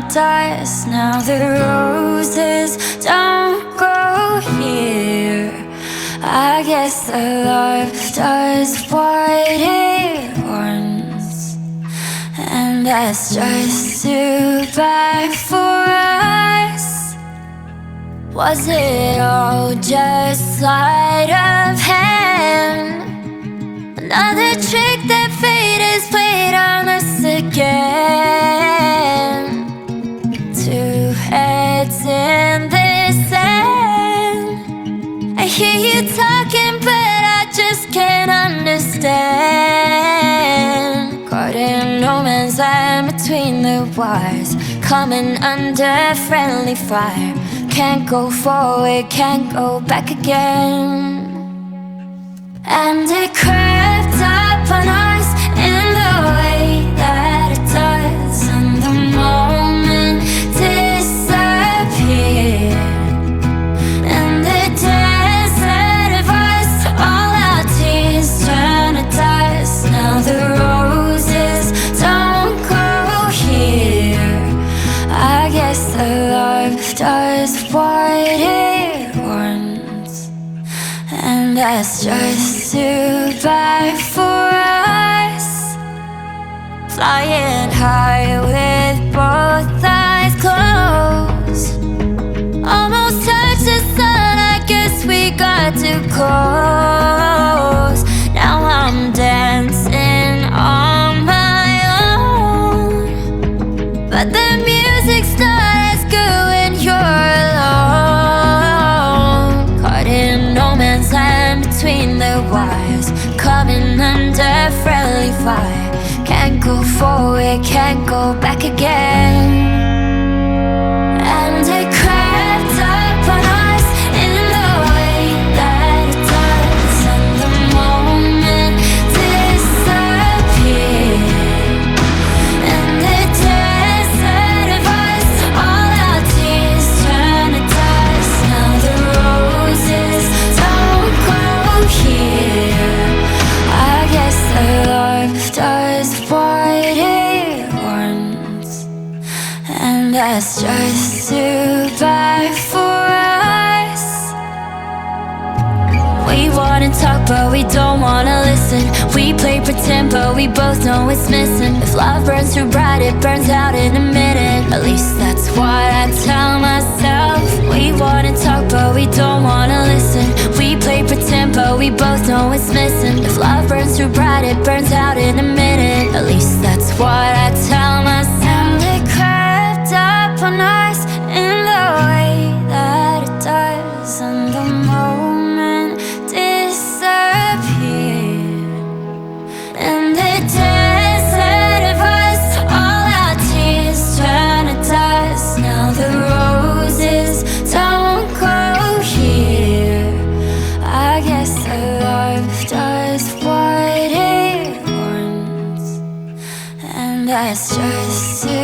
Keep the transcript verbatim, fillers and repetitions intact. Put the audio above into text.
dust. Now the roses don't grow here. I guess that life does what it wants, and that's just too bad for us. Was it all just sleight of hand? Another trick that fate has played on us again. Two heads in this end. I hear you talking, but I just can't understand. Caught in no man's land between the wires, coming under friendly fire. Can't go forward, can't go back again. And it crept up on us in the way that it does, and the moment disappeared. And the desert of us, all our tears turn to dust. Now the roses don't grow here. I guess that life does what it wants, and that's just too bad for us. Flying high with both eyes closed, almost touched the sun, I guess we got too close. Now I'm dancing on my own, but the music's not as good when you're alone. Caught in no man's land between the wires, coming under friendly fire. Can't go forward, can't go back again. And it crept up on us in the way that it does, and the moment disappeared. And the desert of us, all our tears turn to dust. Now the roses don't grow here. I guess that life does what it wants, and that's just too bad for us. We wanna talk but we don't wanna listen. We play pretend but we both know it's missing. If love burns too bright, it burns out in a minute. At least that's what I tell myself. We wanna talk but we don't wanna listen. We play pretend but we both know it's missing. If love burns too bright, it burns out in a minute. At least that's what I tell myself. And it crept up on us in the way that it does, and the moment disappeared. And the desert of us, all our tears turn to dust. Now the roses don't grow here. I guess that life does what it wants, and that's just it.